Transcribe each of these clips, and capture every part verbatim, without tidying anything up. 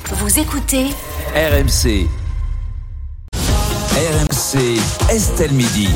Vous écoutez R M C. R M C, Estelle Midi.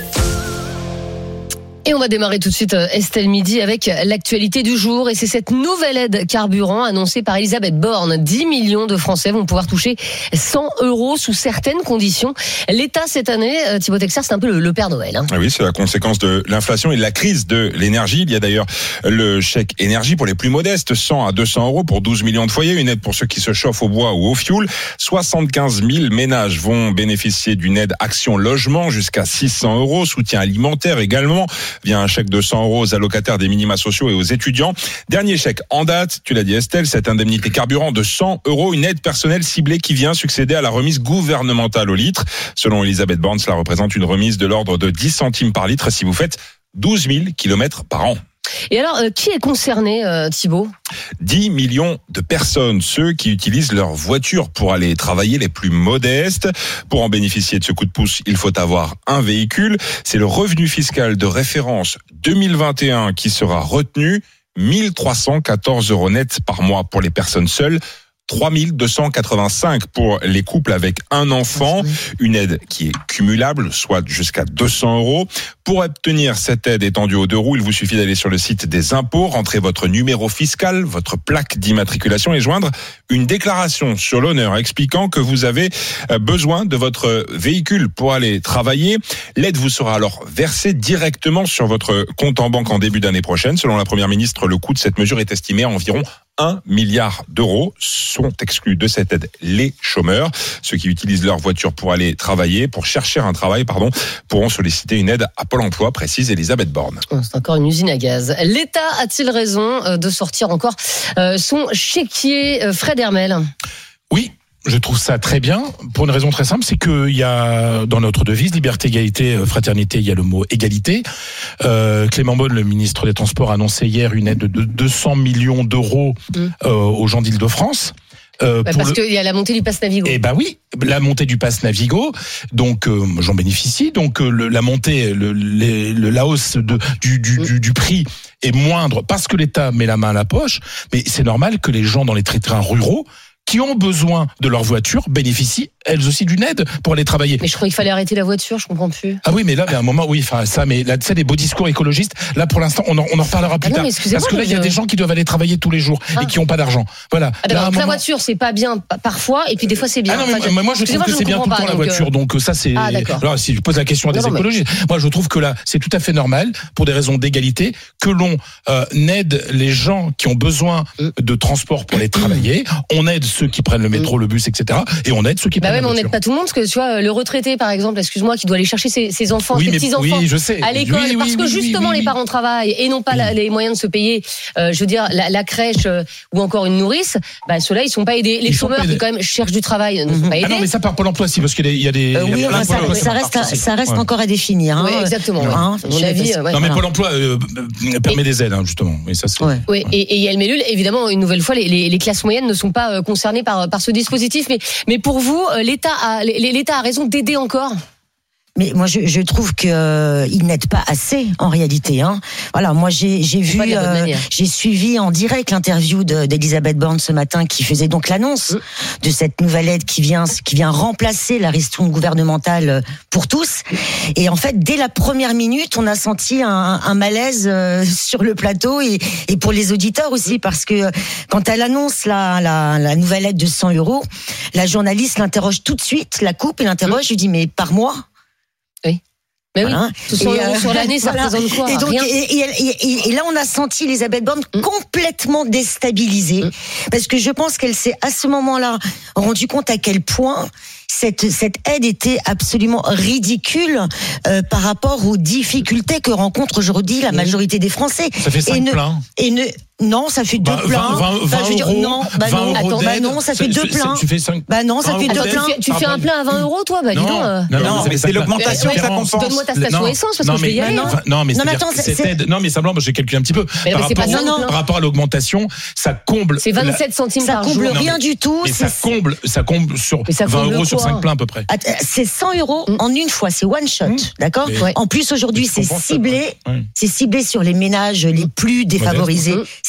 Et on va démarrer tout de suite Estelle Midi avec l'actualité du jour. Et c'est cette nouvelle aide carburant annoncée par Elisabeth Borne. dix millions de Français vont pouvoir toucher cent euros sous certaines conditions. L'État, cette année, Thibaut Texer, c'est un peu le, le Père Noël. Hein. Ah oui, c'est la conséquence de l'inflation et de la crise de l'énergie. Il y a d'ailleurs le chèque énergie pour les plus modestes, cent à deux cents euros pour douze millions de foyers. Une aide pour ceux qui se chauffent au bois ou au fioul. soixante-quinze mille ménages vont bénéficier d'une aide Action Logement jusqu'à six cents euros. Soutien alimentaire également, via un chèque de cent euros aux allocataires des minima sociaux et aux étudiants. Dernier chèque en date, tu l'as dit Estelle, cette indemnité carburant de cent euros, une aide personnelle ciblée qui vient succéder à la remise gouvernementale au litre. Selon Elisabeth Borne, cela représente une remise de l'ordre de dix centimes par litre si vous faites douze mille kilomètres par an. Et alors, euh, qui est concerné, euh, Thibaut ? dix millions de personnes, ceux qui utilisent leur voiture pour aller travailler, les plus modestes. Pour en bénéficier de ce coup de pouce, il faut avoir un véhicule. C'est le revenu fiscal de référence deux mille vingt et un qui sera retenu. mille trois cent quatorze euros net par mois pour les personnes seules. trois mille deux cent quatre-vingt-cinq pour les couples avec un enfant. Une aide qui est cumulable, soit jusqu'à deux cents euros. Pour obtenir cette aide étendue aux deux roues, il vous suffit d'aller sur le site des impôts, rentrer votre numéro fiscal, votre plaque d'immatriculation et joindre une déclaration sur l'honneur expliquant que vous avez besoin de votre véhicule pour aller travailler. L'aide vous sera alors versée directement sur votre compte en banque en début d'année prochaine. Selon la Première ministre, le coût de cette mesure est estimé à environ un milliard d'euros. Sont exclus de cette aide les chômeurs. Ceux qui utilisent leur voiture pour aller travailler, pour chercher un travail, pardon, pourront solliciter une aide à Pôle emploi, précise Elisabeth Borne. C'est encore une usine à gaz. L'État a-t-il raison de sortir encore son chéquier, Fred Hermel ? Oui. Je trouve ça très bien, pour une raison très simple, c'est qu'il y a, dans notre devise, liberté, égalité, fraternité, il y a le mot égalité. Euh, Clément Beaune, le ministre des Transports, a annoncé hier une aide de deux cents millions d'euros mmh. euh, aux gens d'Île-de-France. Euh, bah parce le... qu'il y a la montée du pass Navigo. Eh ben oui, la montée du pass Navigo, donc euh, j'en bénéficie. Donc euh, le, la montée, le, les, le, la hausse de, du, du, mmh. du, du prix est moindre parce que l'État met la main à la poche. Mais c'est normal que les gens dans les territoires ruraux qui ont besoin de leur voiture bénéficient elles aussi d'une aide pour aller travailler. Mais je crois qu'il fallait arrêter la voiture, je comprends plus. Ah oui, mais là, mais à un moment, oui, enfin ça, mais là, tu sais, des beaux discours écologistes. Là, pour l'instant, on en, on en reparlera plus ah non, tard. Parce que là, il y a des gens qui doivent aller travailler tous les jours ah. et qui n'ont pas d'argent. Voilà. Ah, là, donc, moment... La voiture, c'est pas bien parfois, et puis des fois, c'est bien. Ah non, mais enfin, moi, moi, je trouve que c'est bien tout le temps la voiture. Donc ça, c'est. Ah, d'accord. Alors, si je pose la question à des non, écologistes, mais... moi, je trouve que là, c'est tout à fait normal, pour des raisons d'égalité, que l'on euh, aide les gens qui ont besoin de transport pour aller travailler. On aide ceux qui prennent le métro, le bus, et cetera. Et on aide ceux qui bah prennent ouais, la voiture. On aide pas tout le monde, parce que tu vois, le retraité, par exemple, excuse-moi, qui doit aller chercher ses, ses enfants, oui, ses mais, petits-enfants oui, je sais. à l'école, oui, oui, parce que oui, justement, oui, oui, les parents travaillent et n'ont pas oui. la, les moyens de se payer, euh, je veux dire, la, la crèche euh, ou encore une nourrice, bah, ceux-là, ils sont pas aidés. Les ils chômeurs qui, quand même, cherchent du travail ne sont pas aidés. Ah non, mais ça part Pôle emploi, si, parce qu'il y a des. Euh, oui, ça, ça, ça reste, un, ça reste ouais. encore à définir. Hein. Oui, exactement. Ouais. Hein, mon avis. Ouais, non, mais Pôle emploi euh, permet et, des aides, hein, justement. Et ça, c'est. Ouais. Oui, et Yael Mellul, évidemment, une nouvelle fois, les, les, les classes moyennes ne sont pas concernées par, par ce dispositif. Mais, mais pour vous, l'État a, l'État a raison d'aider encore ? Mais moi, je, je trouve que euh, il n'aide pas assez en réalité. Hein. Voilà, moi j'ai, j'ai vu, euh, j'ai suivi en direct l'interview de, d'Elisabeth Borne ce matin, qui faisait donc l'annonce mmh. de cette nouvelle aide qui vient, qui vient remplacer la ristourne gouvernementale pour tous. Et en fait, dès la première minute, on a senti un, un malaise euh, sur le plateau et, et pour les auditeurs aussi, parce que quand elle annonce la, la, la nouvelle aide de cent euros, la journaliste l'interroge tout de suite, la coupe et l'interroge, mmh. lui dit mais par mois. Oui. Mais voilà. Oui, cent euros sur l'année, ça voilà. représente quoi ? Et, donc, Rien. Et, et, et, et là, on a senti Elisabeth Borne mmh. complètement déstabilisée, mmh. parce que je pense qu'elle s'est à ce moment-là rendu compte à quel point cette, cette aide était absolument ridicule euh, par rapport aux difficultés que rencontre aujourd'hui la majorité des Français. Ça fait cinq pleins. Et ne, non, ça fait deux bah, pleins. vingt, vingt, vingt dire, euros, non, bah vingt non, euros attends, bah non, ça fait deux pleins. Tu fais cinq. Bah non, ça fait deux pleins. Tu, tu fais un plein à vingt euros, toi, bah dis donc. Non, non, non, mais c'est l'augmentation que ça compense. Donne-moi ta station essence, parce que je vais y aller. Non, mais cette aide, non, mais simplement, j'ai calculé un petit peu. Par rapport à l'augmentation, ça comble. C'est vingt-sept centimes par jour. Ça comble rien du tout. Mais ça comble, ça comble sur vingt euros sur cinq pleins à peu près. C'est cent euros en une fois, c'est one shot, d'accord ? En plus, aujourd'hui, c'est ciblé, c'est ciblé sur les ménages les plus défavorisés.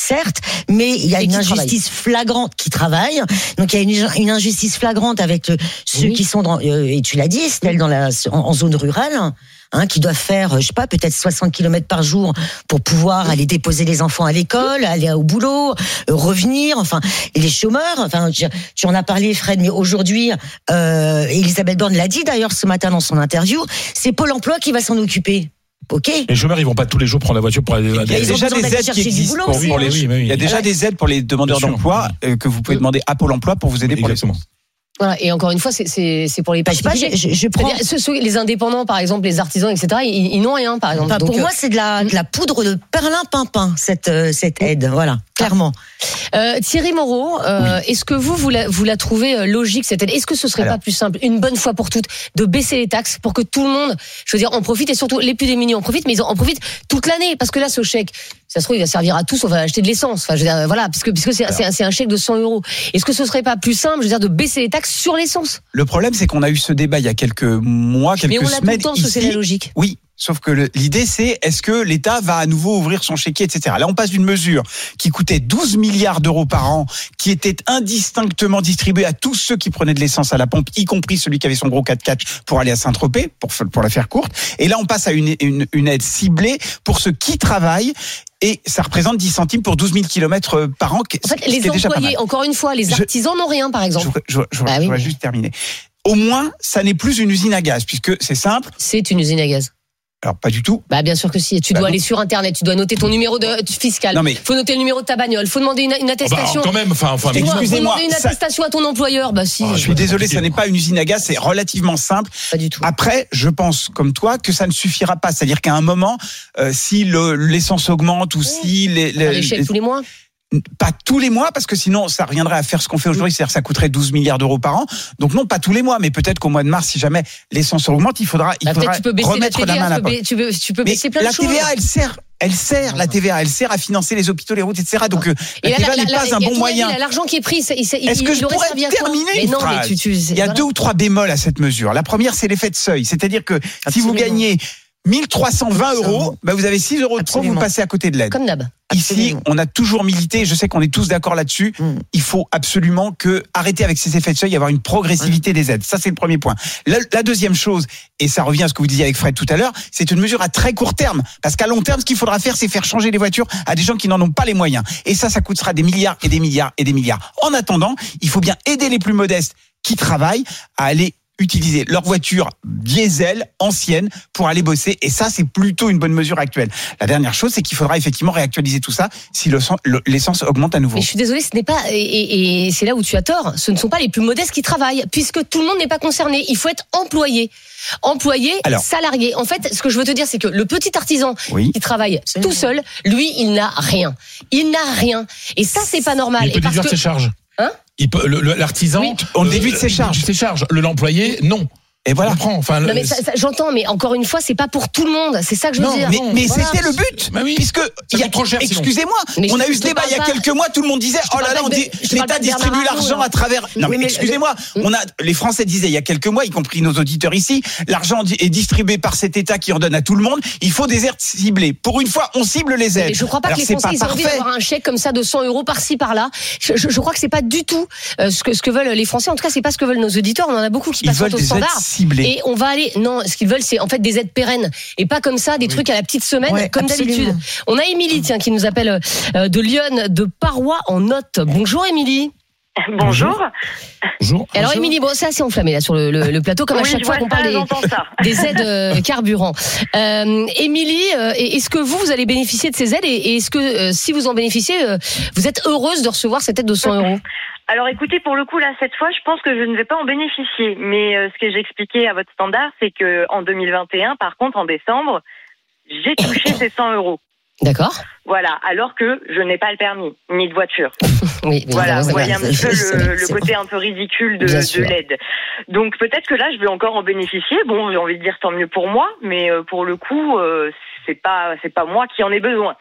certes, mais il y a Et une qui injustice flagrante qui travaille. Donc il y a une, une injustice flagrante avec le, ceux Oui. qui sont dans, euh, et tu l'as dit, Estelle, dans la, en, en zone rurale. Hein, qui doivent faire, je sais pas, peut-être soixante kilomètres par jour pour pouvoir aller déposer les enfants à l'école, aller au boulot, euh, revenir, enfin, et les chômeurs, enfin, tu, tu en as parlé, Fred, mais aujourd'hui, euh, Elisabeth Borne l'a dit d'ailleurs ce matin dans son interview, c'est Pôle emploi qui va s'en occuper. Ok. Les chômeurs, ils vont pas tous les jours prendre la voiture pour aller. Il y a Ils ont déjà besoin des d'aller aides qui chercher du existent boulot pour, aussi, pour les. hein. Oui, mais oui. Il y a déjà Ouais. des aides pour les demandeurs Bien sûr. d'emploi euh, que vous pouvez demander à Pôle emploi pour vous aider pour les. Exactement. Voilà, et encore une fois, c'est, c'est, c'est pour les Bah, je sais pas, particuliers. je, je, je prends. C'est-à-dire, ceux, ceux- les indépendants, par exemple, les artisans, et cetera, ils, ils n'ont rien, par exemple. Enfin, Donc, pour euh, moi, c'est de la, de la poudre de perlimpinpin, cette, euh, cette aide, voilà, clairement. Euh, Thierry Moreau, euh, est-ce que vous, vous la, vous la trouvez euh, logique cette aide? Est-ce que ce serait Alors. pas plus simple, une bonne fois pour toutes, de baisser les taxes pour que tout le monde, je veux dire, en profite, et surtout les plus démunis en profitent, mais ils en profitent toute l'année, parce que là, ce chèque, ça se trouve, il va servir à tous, on va acheter de l'essence. Enfin, je veux dire, voilà, puisque, puisque c'est, c'est, un, c'est un chèque de cent euros. Est-ce que ce serait pas plus simple, je veux dire, de baisser les taxes sur l'essence? Le problème, c'est qu'on a eu ce débat il y a quelques mois, quelques Mais on l'a tout semaines le temps, parce que c'est ici. la logique. Oui, sauf que le- l'idée, c'est est-ce que l'État va à nouveau ouvrir son chéquier, et cetera. Là, on passe d'une mesure qui coûtait douze milliards d'euros par an, qui était indistinctement distribuée à tous ceux qui prenaient de l'essence à la pompe, y compris celui qui avait son gros quatre-quatre pour aller à Saint-Tropez, pour, pour la faire courte. Et là, on passe à une, une, une aide ciblée pour ceux qui travaillent. Et ça représente dix centimes pour douze mille kilomètres par an. En fait, les employés, encore une fois, les artisans je, n'ont rien, par exemple. Je, je, je, bah je oui, vais mais... juste terminer. Au moins, ça n'est plus une usine à gaz, puisque c'est simple. C'est une usine à gaz. Alors, pas du tout. Bah, bien sûr que si. Tu bah, dois non. aller sur Internet, tu dois noter ton numéro de, de fiscal. Non, mais. Faut noter le numéro de ta bagnole, faut demander une, une attestation. Bah, quand même, enfin, enfin, tu dois, excusez-moi. Faut demander une attestation ça... à ton employeur. Bah, si. Oh, je suis désolé, ça n'est pas une usine à gaz, c'est relativement simple. Pas du tout. Après, je pense, comme toi, que ça ne suffira pas. C'est-à-dire qu'à un moment, euh, si le, l'essence augmente ou oui. si les, les, les chèques tous les mois. Pas tous les mois, parce que sinon, ça reviendrait à faire ce qu'on fait aujourd'hui, c'est-à-dire que ça coûterait douze milliards d'euros par an. Donc non, pas tous les mois, mais peut-être qu'au mois de mars, si jamais l'essence augmente, il faudra, il bah, faudra tu peux baisser remettre la, T V A, la main à la poche. Tu peux, tu peux baisser mais plein la de choses. T V A, elle sert, elle sert, la T V A, elle sert à financer les hôpitaux, les routes, et cetera. Donc, euh, la et T V A là, n'est là, pas là, un bon moyen. Avis, l'argent qui est pris, il, il, Est-ce il, que je il aurait pourrais servi à terminer quoi? une non, phrase mais tu, tu, Il y a voilà. deux ou trois bémols à cette mesure. La première, c'est l'effet de seuil. C'est-à-dire que Absolument. si vous gagnez mille trois cent vingt euros, bah vous avez six euros de trop, vous passez à côté de l'aide. Comme d'hab. Ici, on a toujours milité, je sais qu'on est tous d'accord là-dessus, mm. il faut absolument que arrêter avec ces effets de seuil et avoir une progressivité mm. des aides. Ça, c'est le premier point. La, la deuxième chose, et ça revient à ce que vous disiez avec Fred tout à l'heure, c'est une mesure à très court terme. Parce qu'à long terme, ce qu'il faudra faire, c'est faire changer les voitures à des gens qui n'en ont pas les moyens. Et ça, ça coûtera des milliards et des milliards et des milliards. En attendant, il faut bien aider les plus modestes qui travaillent à aller utiliser leur voiture diesel ancienne pour aller bosser, et ça c'est plutôt une bonne mesure actuelle. La dernière chose, c'est qu'il faudra effectivement réactualiser tout ça si le, le, l'essence augmente à nouveau. Mais je suis désolée, ce n'est pas, et, et, et c'est là où tu as tort, ce ne sont pas les plus modestes qui travaillent, puisque tout le monde n'est pas concerné. Il faut être employé. Employé, Alors, salarié. En fait, ce que je veux te dire, c'est que le petit artisan oui. qui travaille c'est tout seul, lui, il n'a rien. Il n'a rien. Et ça, c'est pas normal. Il peut déduire ses charges. Hein Il peut, le, le, l'artisan, oui. on déduit de ses charges. Ses charges. Le, l'employé, non. Et voilà. Enfin, non, mais ça, ça, j'entends, mais encore une fois, c'est pas pour tout le monde. C'est ça que je veux non, dire. Mais, mais voilà. c'était le but. Bah oui. Puisque, il y a trop cher. Excusez-moi, mais on a eu ce débat il y a quelques mois. Tout le monde disait, oh là là, on dit, l'État distribue l'argent à travers. Non, mais excusez-moi, on a, les Français disaient il y a quelques mois, y compris nos auditeurs ici, l'argent est distribué par cet État qui en donne à tout le monde. Il faut des aides ciblées. Pour une fois, on cible les aides. Mais je crois pas Alors, que les Français ils ont envie d'avoir un chèque comme ça de cent euros par-ci par-là. Je, je, je crois que c'est pas du tout ce que ce que veulent les Français. En tout cas, c'est pas ce que veulent nos auditeurs. On en a beaucoup qui passent au standard. Et on va aller, non, ce qu'ils veulent, c'est en fait des aides pérennes et pas comme ça des oui. trucs à la petite semaine ouais, comme absolument. D'habitude. On a Émilie, tiens, qui nous appelle euh, de Lyon, de Parois en Note. Bonjour Émilie. Bonjour. Bonjour. Alors Émilie, bon, c'est assez enflammé là sur le, le, le plateau, comme oui, à chaque fois qu'on parle des, des aides euh, carburant. Euh, Émilie, euh, est-ce que vous, vous allez bénéficier de ces aides et, et est-ce que euh, si vous en bénéficiez, euh, vous êtes heureuse de recevoir cette aide de cent euros? Alors écoutez, pour le coup là, cette fois, je pense que je ne vais pas en bénéficier. Mais euh, ce que j'expliquais à votre standard, c'est que en deux mille vingt et un, par contre, en décembre, j'ai touché ces cent euros. D'accord. Voilà, alors que je n'ai pas le permis, ni de voiture. Oui, voilà, vous voyez un petit peu le, le côté un peu ridicule de, de l'aide. Donc peut-être que là, je vais encore en bénéficier. Bon, j'ai envie de dire tant mieux pour moi, mais euh, pour le coup, euh, c'est pas, c'est pas moi qui en ai besoin.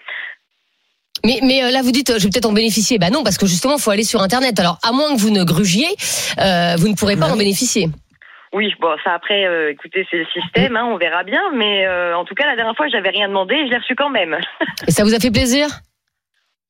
Mais, mais là, vous dites, je vais peut-être en bénéficier. Bah non, parce que justement, il faut aller sur Internet. Alors, à moins que vous ne grugiez, euh, vous ne pourrez pas bah, en bénéficier. Oui, bon, ça après, euh, écoutez, c'est le système, hein, on verra bien. Mais euh, en tout cas, la dernière fois, j'avais rien demandé et je l'ai reçu quand même. Et ça vous a fait plaisir ?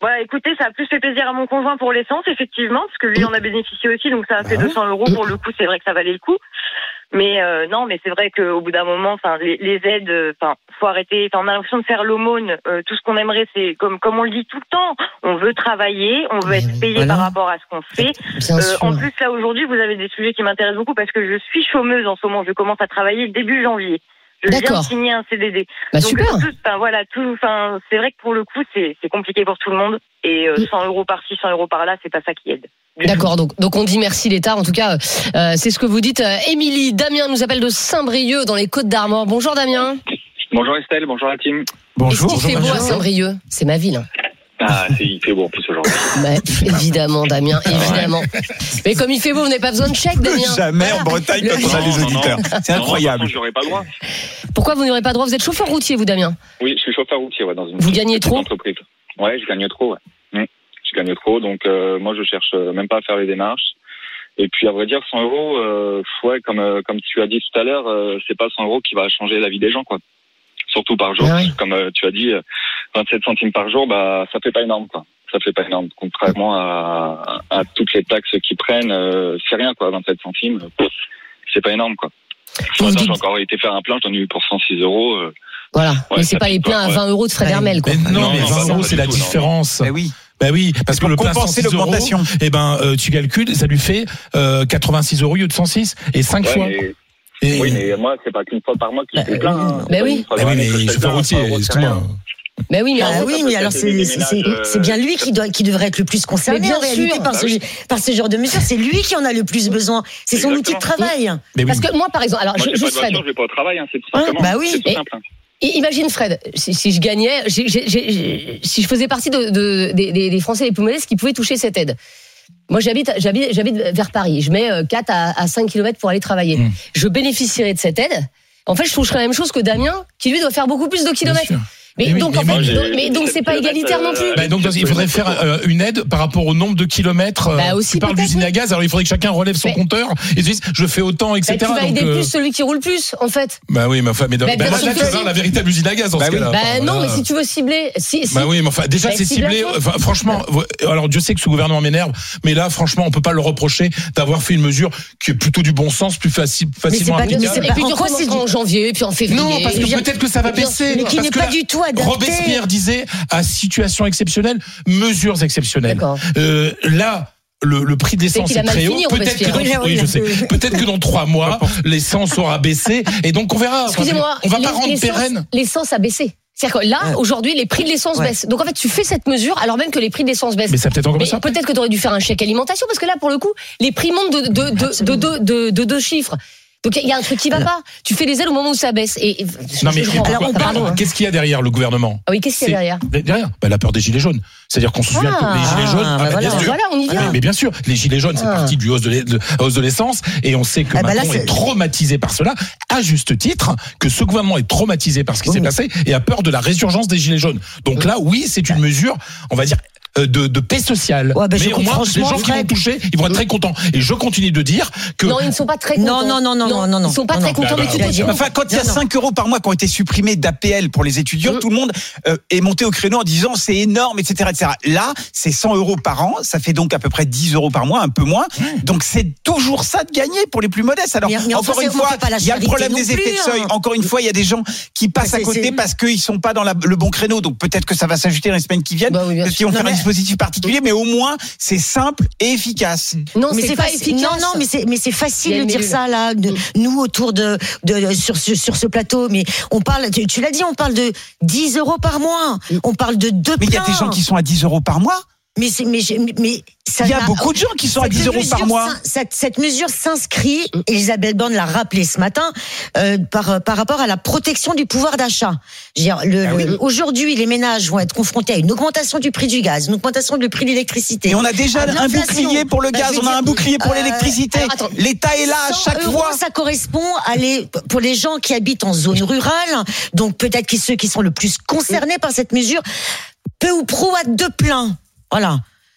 Voilà, écoutez, ça a plus fait plaisir à mon conjoint pour l'essence, effectivement, parce que lui en a bénéficié aussi, donc ça a fait deux cents euros pour le coup, c'est vrai que ça valait le coup. Mais euh, non, mais c'est vrai qu'au bout d'un moment, enfin, les, les aides, enfin, euh, faut arrêter. Enfin, on a l'impression de faire l'aumône. Euh, tout ce qu'on aimerait, c'est comme comme on le dit tout le temps, on veut travailler, on veut être payé voilà. par rapport à ce qu'on fait. Euh, en plus, là aujourd'hui, vous avez des sujets qui m'intéressent beaucoup parce que je suis chômeuse en ce moment. Je commence à travailler début janvier. Je viens de signer un C D D. Bah, donc super. Tout, enfin, voilà, tout. Enfin, c'est vrai que pour le coup, c'est c'est compliqué pour tout le monde. Et euh, cent euros par-ci, cent euros par-là, c'est pas ça qui aide. D'accord, donc, donc on dit merci l'État. En tout cas, euh, c'est ce que vous dites. Euh, Émilie, Damien nous appelle de Saint-Brieuc dans les Côtes-d'Armor. Bonjour Damien. Bonjour Estelle, bonjour la team. Bonjour. Est-ce qu'il fait beau à Saint-Brieuc ? C'est ma ville. Ah, c'est, il fait beau en plus aujourd'hui. Bah, évidemment, Damien, évidemment. Mais comme il fait beau, vous n'avez pas besoin de chèque, Damien. Jamais en Bretagne quand on a les auditeurs. Non, non. C'est incroyable. Non, je n'aurais pas le droit. Pourquoi vous n'aurez pas le droit ? Vous êtes chauffeur routier, vous, Damien ? Oui, je suis chauffeur routier, ouais, dans une vous gagnez trop entreprise. Ouais, je gagne trop, ouais. Mmh. Je gagne trop, donc euh, moi je cherche même pas à faire les démarches. Et puis à vrai dire, cent euros, euh, ouais, comme euh, comme tu as dit tout à l'heure, euh, c'est pas cent euros qui va changer la vie des gens, quoi. Surtout par jour, ah oui. Comme euh, tu as dit, vingt-sept centimes par jour, bah ça fait pas énorme, quoi. Ça fait pas énorme. Contrairement à, à, à toutes les taxes qu'ils prennent, euh, c'est rien, quoi. vingt-sept centimes, c'est pas énorme, quoi. Ce matin, j'ai encore été faire un plein, j'en ai eu pour cent six euros. Euh, voilà, ouais, mais c'est pas les pleins à vingt euros de frais Vermel, quoi. Mais non, non, mais non, vingt euros, c'est la différence. Mais oui. Ben oui, parce que le plein cent six euros, eh ben, euh, tu calcules, ça lui fait euh, quatre-vingt-six euros au lieu de cent six et cinq ouais, fois. Mais... Et... Oui, mais moi, c'est pas qu'une fois par mois que je fais plein. Hein. Ben oui. Ben oui, mais chauffeur routier, excuse-moi. Mais oui, mais, ah oui, mais alors c'est, c'est, c'est, c'est bien lui qui doit, qui devrait être le plus concerné en réalité par, bah ce, oui. par ce genre de mesures. C'est lui qui en a le plus besoin. C'est son outil de travail. Oui. Parce que moi, par exemple, alors moi, je, j'ai juste pas de voiture, Fred. je vais pas au travail, hein, c'est tout simplement. Bah oui. C'est tout simple. Et imagine Fred, si, si je gagnais, j'ai, j'ai, j'ai, si je faisais partie de, de, des, des Français les plus modestes qui pouvaient toucher cette aide. Moi, j'habite, j'habite, j'habite vers Paris. Je mets quatre à cinq kilomètres pour aller travailler. Mmh. Je bénéficierais de cette aide. En fait, je toucherais la même chose que Damien, qui lui doit faire beaucoup plus de kilomètres. Mais, mais donc, oui, mais en fait, donc, mais donc c'est pas égalitaire non plus. Bah, donc, il faudrait faire euh, une aide par rapport au nombre de kilomètres. Euh, bah aussi, tu parles d'usine à gaz, alors il faudrait que chacun relève son mais... compteur et se dise, je fais autant, et cetera. Bah, tu vas donc, aider euh... plus celui qui roule plus, en fait. Bah oui, mais enfin, mais, bah, bah, moi, je préfère la véritable usine à gaz dans bah ce oui. cas-là. Bah enfin, non, voilà. mais si tu veux cibler, si, si. Bah oui, mais enfin, déjà bah, c'est ciblé. Enfin, franchement, alors Dieu sait que ce gouvernement m'énerve, mais là, franchement, on peut pas le reprocher d'avoir fait une mesure qui est plutôt du bon sens, plus facile, facilement applicable. Et puis tu recommences en janvier, puis en février. Non, parce que peut-être que ça va baisser. Mais qui n'est pas du tout adapté. Robespierre disait à situation exceptionnelle, mesures exceptionnelles. Euh, là, le, le prix de l'essence est très haut. Peut-être que, dans, oui, oui, je sais. Peut-être que dans trois mois, l'essence aura baissé et donc on verra. Excusez-moi, on va pas rendre pérenne. L'essence a baissé. C'est-à-dire que là, ouais. aujourd'hui, les prix de l'essence ouais. baissent. Donc en fait, tu fais cette mesure alors même que les prix de l'essence baissent. Mais ça peut-être encore Mais ça. Peut-être que tu aurais dû faire un chèque alimentation parce que là, pour le coup, les prix montent de deux de, de, de, de, de, de chiffres. Donc il y a un truc qui va pas. Tu fais les aides au moment où ça baisse. Et non mais alors on parle. Hein. Qu'est-ce qu'il y a derrière le gouvernement ? Ah oui, qu'est-ce qu'il y a derrière ? Derrière, bah, la peur des gilets jaunes. C'est-à-dire qu'on se souvient ah, que les gilets jaunes. Ah, bah, ah, voilà, voilà, on y vient. Ah, mais bien sûr, les gilets jaunes, c'est ah. parti du hausse de, de, hausse de l'essence, et on sait que ah, Macron bah là, est traumatisé par cela, à juste titre, que ce gouvernement est traumatisé par ce qui oui. s'est passé et a peur de la résurgence des gilets jaunes. Donc oui. là, oui, c'est une mesure, on va dire. De, de paix sociale. Ouais, bah, mais au moins, les gens qui vont toucher, ils vont être très contents. Et je continue de dire que... Non, ils ne sont pas très contents. Non, non, non, non, non, non. Ils sont pas non, très non. contents, bah, mais bah, tu peux Enfin, quand il y a cinq euros par mois qui ont été supprimés d'A P L pour les étudiants, mmh. tout le monde euh, est monté au créneau en disant c'est énorme, et cetera, et cetera. Là, c'est cent euros par an. Ça fait donc à peu près dix euros par mois, un peu moins. Mmh. Donc, c'est toujours ça de gagner pour les plus modestes. Alors, mais, mais encore une fois, il y a le problème des effets de seuil. Hein. Encore une fois, il y a des gens qui passent bah, à côté c'est... parce qu'ils sont pas dans la, le bon créneau. Donc, peut-être que ça va s'ajuster dans les semaines qui viennent. Bah, oui, parce qu'ils vont non, faire mais... un dispositif particulier, mais au moins, c'est simple et efficace. Non, mais c'est, c'est pas faci- efficace. Non, non, mais c'est, mais c'est facile de dire ça là, de, nous autour de, de sur, sur, sur ce plateau. Mais on parle, tu, tu l'as dit, on parle de dix euros par mois. On parle de deux. Mais il y a des gens qui sont à dix euros par mois. Mais c'est, mais, mais ça il y a beaucoup de gens qui sont à dix euros par mois. Cette, cette mesure s'inscrit, Elisabeth Borne l'a rappelé ce matin, euh, par, par rapport à la protection du pouvoir d'achat. Je veux dire, le, ah oui. le, aujourd'hui, les ménages vont être confrontés à une augmentation du prix du gaz, une augmentation du prix de l'électricité. Et on a déjà un bouclier pour le bah, gaz, on a dire, un bouclier pour euh, l'électricité. Alors, attends, l'État est là à chaque euros, fois. Ça correspond à les, pour les gens qui habitent en zone rurale, donc peut-être que ceux qui sont le plus concernés par cette mesure, peu ou prou à deux plein. Voilà.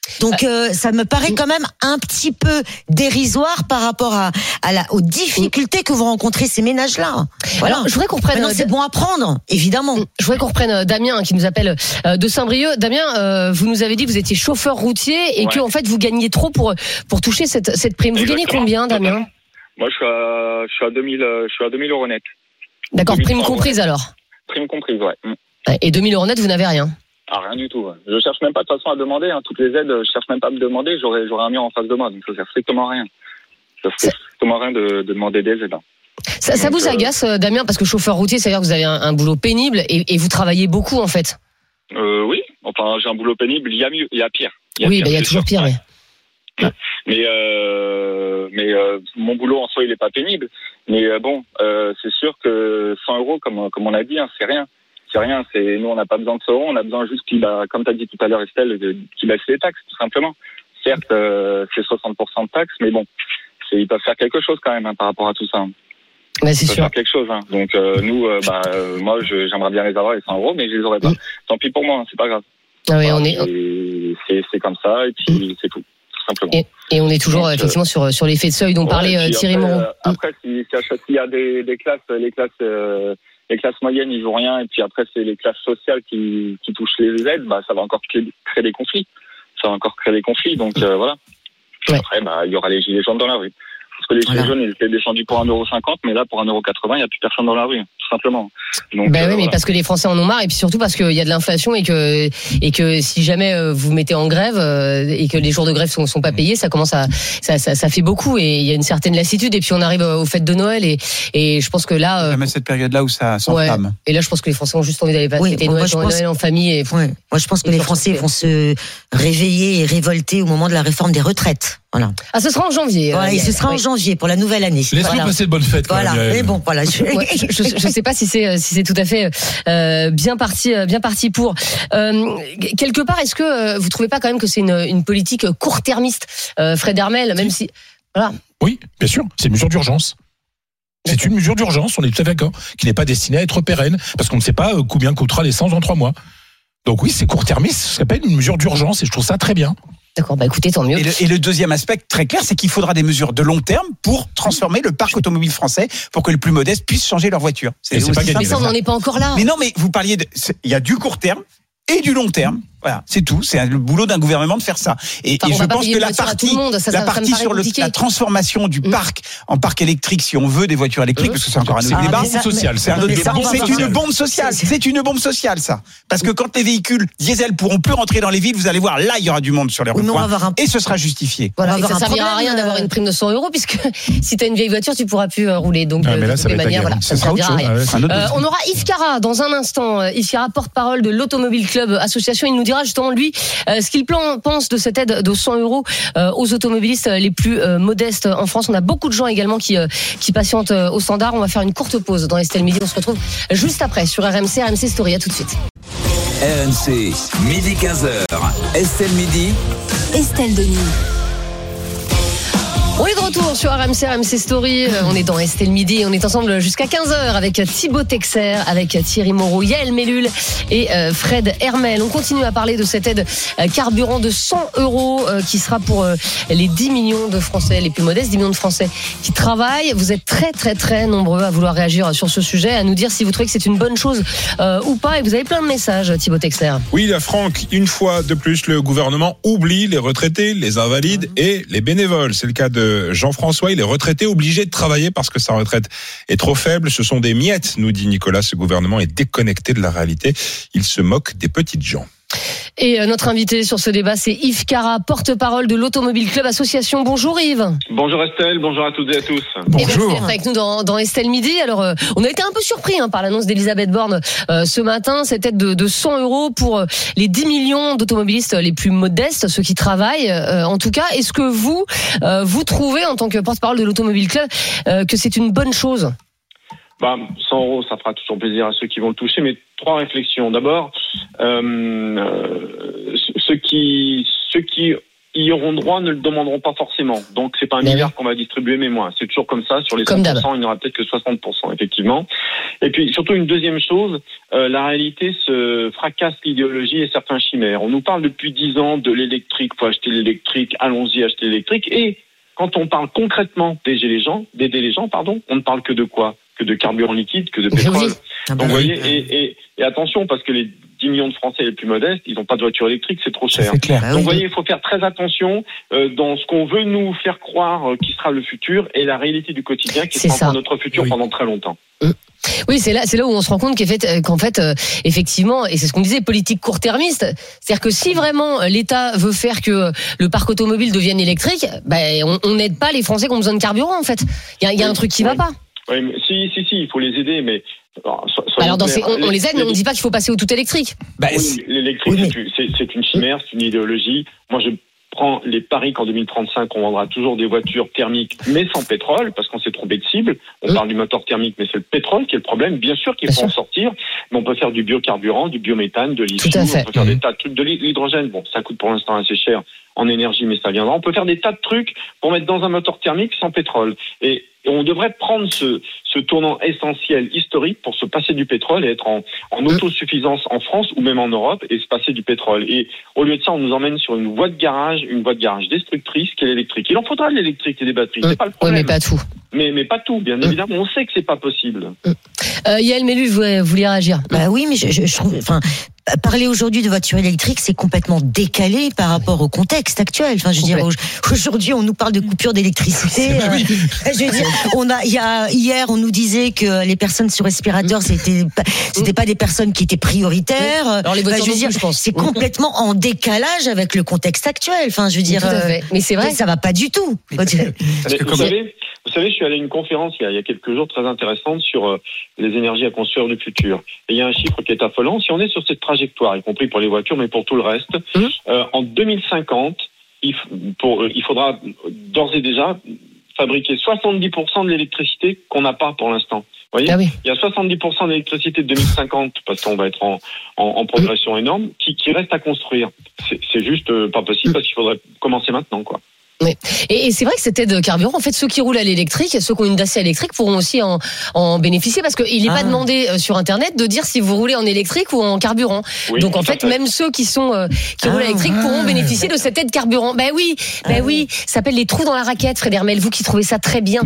Donc euh, ça me paraît quand même un petit peu dérisoire par rapport à, à la, aux difficultés que vont rencontrer ces ménages-là. Voilà. Alors, je voudrais qu'on reprenne. Maintenant, c'est bon à prendre, évidemment. Je voudrais qu'on reprenne Damien qui nous appelle de Saint-Brieuc. Damien, euh, vous nous avez dit que vous étiez chauffeur routier et ouais. que en fait vous gagnez trop pour pour toucher cette cette prime. Vous Exactement. gagnez combien, Damien? Moi, je suis à je suis à deux mille je suis à deux mille euros net. D'accord, prime comprise ouais. alors. Prime comprise, ouais. Et deux mille euros net, vous n'avez rien? Ah, rien du tout. Ouais. Je cherche même pas de toute façon à demander. Hein. Toutes les aides, je cherche même pas à me demander. J'aurais, j'aurais un mur en face de moi. Donc, ça sert strictement à rien. Ça sert strictement à rien de, de demander des aides. Hein. Ça, donc, ça vous agace, euh, Damien, parce que chauffeur routier, ça veut dire que vous avez un, un boulot pénible et, et vous travaillez beaucoup, en fait. Euh, oui. Enfin, j'ai un boulot pénible. Il y a mieux, il y a pire. Il y a oui, pire, bah, il y a toujours pire, oui. Ouais. Mais, euh, mais euh, mon boulot en soi, il est pas pénible. Mais euh, bon, euh, c'est sûr que cent euros, comme, comme on a dit, hein, c'est rien. C'est rien, c'est nous on n'a pas besoin de ce rond, on a besoin juste qu'il a, comme tu as dit tout à l'heure Estelle, qu'il baisse les taxes tout simplement. Certes, euh, c'est soixante pour cent de taxes, mais bon, c'est, ils peuvent faire quelque chose quand même hein, par rapport à tout ça. Hein. Mais c'est ils peuvent sûr. faire quelque chose. Hein. Donc euh, nous, euh, bah, euh, moi je, j'aimerais bien les avoir les cent euros, mais je les aurais pas. Mmh. Tant pis pour moi, hein, c'est pas grave. Ah oui, on est. C'est, c'est comme ça et puis mmh. c'est tout, tout simplement. Et, et on est toujours Donc, effectivement euh, sur sur l'effet de seuil dont ouais, parlait euh, Thierry après, Moreau. Euh, après, s'il si, y a des, des classes, les classes. Euh, Les classes moyennes, ils jouent rien, et puis après, c'est les classes sociales qui, qui touchent les aides, bah, ça va encore créer, créer des conflits. Ça va encore créer des conflits, donc euh, voilà. Ouais. Après, bah, il y aura les gilets jaunes dans la rue. Parce que les gilets voilà. jaunes, ils étaient descendus pour un euro cinquante, mais là, pour un euro quatre-vingts, il n'y a plus personne dans la rue, tout simplement. Donc, ben euh, oui, voilà. mais parce que les Français en ont marre, et puis surtout parce qu'il y a de l'inflation, et que, et que si jamais vous mettez en grève, et que les jours de grève sont, sont pas payés, ça commence à, ça, ça, ça fait beaucoup, et il y a une certaine lassitude, et puis on arrive aux fêtes de Noël, et, et je pense que là. Jamais cette période-là où ça s'enflamme. Ouais. Et là, je pense que les Français ont juste envie d'aller passer oui, Noël, moi, je pense... Noël en famille. Et... Ouais. Moi, je pense que les Français vont se réveiller et révolter au moment de la réforme des retraites. Voilà. Ah, ce sera en janvier. Voilà, et ce sera oui. en janvier pour la nouvelle année. Laisse-nous voilà. passer de bonnes fêtes. Voilà. Même, mais bon, voilà. Je... Ouais, je, je, je sais pas si c'est si c'est tout à fait euh, bien parti bien parti pour. Euh, quelque part, est-ce que euh, vous trouvez pas quand même que c'est une, une politique court-termiste, euh, Fred Hermel, même si voilà. Oui, bien sûr, c'est une mesure d'urgence. C'est une mesure d'urgence, on est tout à fait d'accord, qui n'est pas destinée à être pérenne, parce qu'on ne sait pas combien coûtera l'essence dans trois mois. Donc oui, c'est court-termiste, ça s'appelle une mesure d'urgence, et je trouve ça très bien. D'accord, bah écoutez, tant mieux. Et le, et le deuxième aspect très clair, c'est qu'il faudra des mesures de long terme pour transformer le parc automobile français, pour que les plus modestes puissent changer leur voiture. C'est, c'est pas gagné. Ça, on n'en est pas encore là. Mais non, mais vous parliez de, il y a du court terme et du long terme. Voilà, c'est tout. C'est le boulot d'un gouvernement de faire ça. Et, enfin, et je pense que la partie, monde, ça, la ça, partie ça sur le, la transformation du mmh. parc en parc électrique, si on veut des voitures électriques, mmh. parce que c'est encore un autre ah, débat. C'est social. C'est, un autre débat. c'est social. une bombe sociale. C'est, c'est une bombe sociale, ça. Parce que quand les véhicules diesel pourront plus rentrer dans les villes, vous allez voir, là, il y aura du monde sur les routes. Un... Et ce sera justifié. Voilà, et ça servira à rien d'avoir une prime de cent euros, puisque si tu as une vieille voiture, tu pourras plus rouler. Donc, ah, de là, toutes les manières, voilà, ça servira à rien. Ah, on aura Yves Cara dans un instant. Yves Cara, porte-parole de l'Automobile Club Association. Il nous dira justement, lui, Euh, ce qu'il pense de cette aide de cent euros euh, aux automobilistes les plus euh, modestes en France. On a beaucoup de gens également qui, euh, qui patientent euh, au standard. On va faire une courte pause dans Estelle Midi. On se retrouve juste après sur R M C, R M C Story. À tout de suite. R M C, midi quinze heures. Estelle Midi. Estelle Denis. On est de retour sur R M C, R M C Story. On est dans Estelle Midi. On est ensemble jusqu'à quinze heures avec Thibaut Texer, avec Thierry Moreau, Yael Mellul et Fred Hermel. On continue à parler de cette aide carburant de cent euros qui sera pour les dix millions de Français les plus modestes, dix millions de Français qui travaillent. Vous êtes très, très, très nombreux à vouloir réagir sur ce sujet, à nous dire si vous trouvez que c'est une bonne chose euh, ou pas. Et vous avez plein de messages, Thibaut Texer. Oui, la Franck, une fois de plus, le gouvernement oublie les retraités, les invalides mmh. et les bénévoles. C'est le cas de Jean-François, il est retraité, obligé de travailler parce que sa retraite est trop faible. Ce sont des miettes, nous dit Nicolas. Ce gouvernement est déconnecté de la réalité. Il se moque des petites gens. Et notre invité sur ce débat, c'est Yves Cara, porte-parole de l'Automobile Club Association. Bonjour Yves. Bonjour Estelle, bonjour à toutes et à tous. Bonjour. Et avec nous dans, dans Estelle Midi. Alors, euh, on a été un peu surpris hein, par l'annonce d'Elisabeth Borne euh, ce matin, cette aide de, de cent euros pour euh, les dix millions d'automobilistes les plus modestes, ceux qui travaillent. Euh, en tout cas, est-ce que vous, euh, vous trouvez, en tant que porte-parole de l'Automobile Club, euh, que c'est une bonne chose ? Bah, cent euros, ça fera toujours plaisir à ceux qui vont le toucher, mais trois réflexions. D'abord, euh, euh, ceux qui, ceux qui y auront droit ne le demanderont pas forcément. Donc c'est pas un mais milliard oui. qu'on va distribuer, mais moins. C'est toujours comme ça. Sur les Comme cent pour cent, d'hab. il n'y aura peut-être que soixante pour cent, effectivement. Et puis surtout une deuxième chose, euh, la réalité se fracasse l'idéologie et certains chimères. On nous parle depuis dix ans de l'électrique, faut acheter l'électrique, allons-y acheter l'électrique. Et quand on parle concrètement d'aider les gens, d'aider les gens, pardon, on ne parle que de quoi ? Que de carburant liquide, que de pétrole. Oui. Ah bah Donc, vous oui. voyez, et, et, et attention, parce que les dix millions de Français les plus modestes, ils n'ont pas de voiture électrique, c'est trop cher. C'est clair. Bah Donc, oui. vous voyez, il faut faire très attention euh, dans ce qu'on veut nous faire croire euh, qui sera le futur et la réalité du quotidien qui C'est sera ça. encore notre futur Oui. pendant très longtemps. Oui, c'est là, c'est là où on se rend compte qu'en fait, qu'en fait, euh, effectivement, et c'est ce qu'on disait, politique court-termiste, c'est-à-dire que si vraiment l'État veut faire que le parc automobile devienne électrique, ben on on n'aide pas les Français qui ont besoin de carburant en fait. Il y a, il y a un truc qui va Oui. pas. Oui, mais si, si, si, il faut les aider, mais alors, so- soyons Alors dans ces, clairs, on, on les aide, mais on ne dit pas qu'il faut passer au tout électrique. Bah, Oui, c'est- l'électrique, Oui, mais- c'est une- c'est, c'est une chimère, c'est une idéologie. Moi, je prends les paris qu'en deux mille trente-cinq, on vendra toujours des voitures thermiques, mais sans pétrole, parce qu'on s'est trompé de cible. On Mmh. parle du moteur thermique, mais c'est le pétrole qui est le problème. Bien sûr qu'il Bien faut sûr. en sortir, mais on peut faire du biocarburant, du biométhane, de l'issue, Tout à fait. on peut faire Mmh. des tas de trucs, de l'hydrogène. Bon, ça coûte pour l'instant assez cher en énergie, mais ça viendra. On peut faire des tas de trucs pour mettre dans un moteur thermique sans pétrole. Et, et on devrait prendre ce, ce tournant essentiel historique pour se passer du pétrole et être en, en autosuffisance en France ou même en Europe et se passer du pétrole. Et au lieu de ça, on nous emmène sur une voie de garage, une voie de garage destructrice qui est l'électrique. Il en faudra de l'électrique et des batteries, c'est pas le Oui, problème. mais pas tout. mais, mais pas tout, bien évidemment. On sait que c'est pas possible. Euh, Yael Mélu, vous vous vouliez réagir? Bah oui, mais je, je, je trouve, enfin, parler aujourd'hui de voiture électrique, c'est complètement décalé par rapport au contexte actuel. Enfin, je veux dire, au- aujourd'hui, on nous parle de coupure d'électricité. Bah oui. Euh, je veux dire, on a, il y a, hier, on nous disait que les personnes sur respirateur, c'était, pas- c'était pas des personnes qui étaient prioritaires. Alors les Bah, voitures je veux non dire, plus, je pense. c'est complètement en décalage avec le contexte actuel. Enfin, je veux dire, Tout à fait. Mais c'est vrai. ça va pas du tout. Parce Mais que vous, comme- savez, vous savez, je suis allé à une conférence il y a, il y a quelques jours très intéressante sur euh, les énergies à construire du futur. Et il y a un chiffre qui est affolant. Si on est sur cette trajectoire, y compris pour les voitures, mais pour tout le reste, Mmh. euh, en deux mille cinquante, il, f- pour, euh, il faudra d'ores et déjà fabriquer soixante-dix pour cent de l'électricité qu'on n'a pas pour l'instant. Vous voyez, Ah oui. il y a soixante-dix pour cent d'électricité de deux mille cinquante, parce qu'on va être en, en, en progression énorme, qui, qui reste à construire. C'est, c'est juste euh, pas possible parce qu'il faudrait commencer maintenant, quoi. Et, et c'est vrai que cette aide de carburant, en fait, ceux qui roulent à l'électrique, ceux qui ont une Dacia électrique pourront aussi en, en bénéficier parce qu'il n'est Ah. pas demandé euh, sur Internet de dire si vous roulez en électrique ou en carburant. Oui, Donc en tout à fait, même ceux qui sont euh, qui Ah, roulent à l'électrique ah. pourront bénéficier de cette aide carburant. Ben oui, ben Ah. oui, ça s'appelle les trous dans la raquette, Fred Hermel. Vous qui trouvez ça très bien.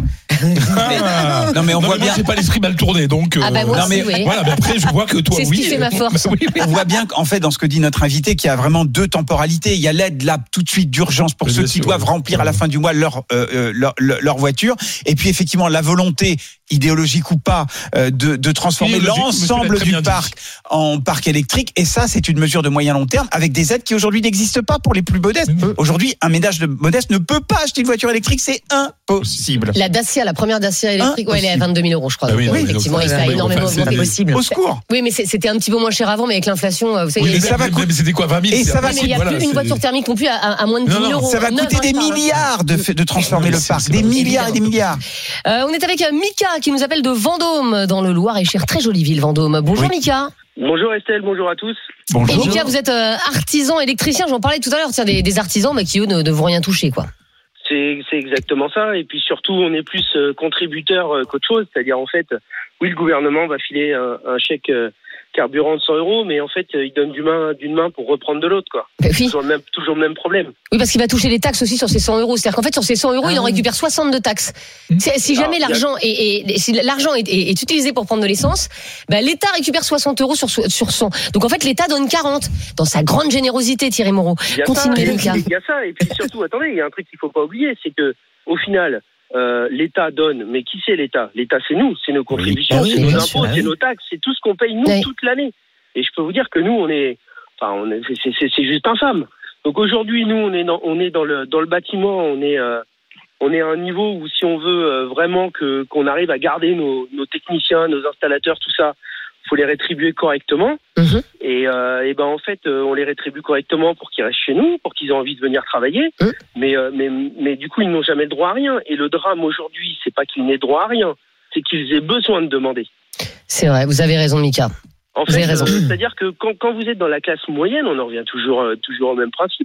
Ah. Non, mais on Non, voit mais moi, bien. j'ai pas l'esprit mal tourné, donc. Ah bah, moi non, aussi, mais oui. Voilà, mais après, je vois que toi, C'est ce oui. qui fait ma force. Oui, oui. On voit bien qu'en fait, dans ce que dit notre invité, qu'il y a vraiment deux temporalités. Il y a l'aide là tout de suite d'urgence pour Mais ceux bien qui sûr, doivent oui. remplir à la fin du mois leur euh, euh, leur, leur, leur voiture. Et puis effectivement, la volonté idéologique ou pas euh, de, de transformer Idéologique, monsieur l'a l'ensemble très du bien dit. parc en parc électrique. Et ça, c'est une mesure de moyen long terme avec des aides qui aujourd'hui n'existent pas pour les plus modestes. Mais non. Aujourd'hui, un ménage de modeste ne peut pas acheter une voiture électrique, c'est impossible. La Dacia, la première Dacia électrique, Hein, ouais, elle est à vingt-deux mille euros, je crois. Ah oui, Donc, oui, effectivement, donc, il ça, a c'est- énormément enfin, c'est augmenté. possible. Au secours. Oui, mais c'est- c'était un petit peu moins cher avant, mais avec l'inflation, euh, vous savez, Oui, il y mais, a- ça va mais- coûter- mais c'était quoi, vingt mille Et c'est ça va- impossible, mais il n'y a voilà, plus une c'est- voiture thermique non plus à, à- à moins de dix Non, mille non, euros. Ça va Neuf, coûter hein, des je parle. milliards de, de transformer Mais le c'est- parc. c'est Des pas possible. milliards et des milliards. Euh, on est avec euh, Mika qui nous appelle de Vendôme dans le Loir-et-Cher. Très jolie ville, Vendôme. Bonjour Oui. Mika. Bonjour Estelle, bonjour à tous. Et Bonjour. Mika, vous êtes euh, artisan électricien. J'en parlais tout à l'heure. Tiens, des, des artisans bah, qui eux ne, ne vont rien toucher, quoi. C'est, c'est exactement ça. Et puis surtout, on est plus euh, contributeur euh, qu'autre chose. C'est-à-dire, en fait, oui, le gouvernement va filer un, un chèque euh, carburant de cent euros, mais en fait, euh, il donne d'une main, d'une main pour reprendre de l'autre, quoi. Bah oui. Toujours le même, toujours le même problème. Oui, parce qu'il va toucher les taxes aussi sur ces cent euros. C'est-à-dire qu'en fait, sur ces cent euros, Ah il en oui. récupère soixante de taxes. C'est- Si jamais Ah, l'argent est, est- si l'argent est, est- est utilisé pour prendre de l'essence, bah, l'État récupère soixante euros sur, sur cent. Donc en fait, l'État donne quarante. Dans sa grande générosité, Thierry Moreau. Il y a ça, Continuez, et- Mika. il y a ça. Et puis surtout, attendez, il y a un truc qu'il faut pas oublier, c'est que au final, euh, l'État donne, mais qui c'est l'État? L'État, c'est nous, c'est nos contributions, Ah oui, c'est nos bien impôts, sûr, ah c'est oui. nos taxes, c'est tout ce qu'on paye nous Oui. toute l'année. Et je peux vous dire que nous, on est, enfin, on est, c'est, c'est, c'est juste infâme. Donc aujourd'hui, nous, on est dans, on est dans le, dans le bâtiment, on est, euh, on est à un niveau où si on veut euh, vraiment que qu'on arrive à garder nos, nos techniciens, nos installateurs, tout ça, faut les rétribuer correctement. Mhm. Et, euh, et ben en fait, euh, on les rétribue correctement pour qu'ils restent chez nous, pour qu'ils aient envie de venir travailler. Mhm. Mais, euh, mais, mais du coup, ils n'ont jamais le droit à rien. Et le drame aujourd'hui, c'est pas qu'ils n'aient droit à rien, c'est qu'ils aient besoin de demander. C'est vrai, vous avez raison, Mika. En Vous fait, avez raison. euh, c'est-à-dire que quand, quand vous êtes dans la classe moyenne, on en revient toujours, euh, toujours au même principe.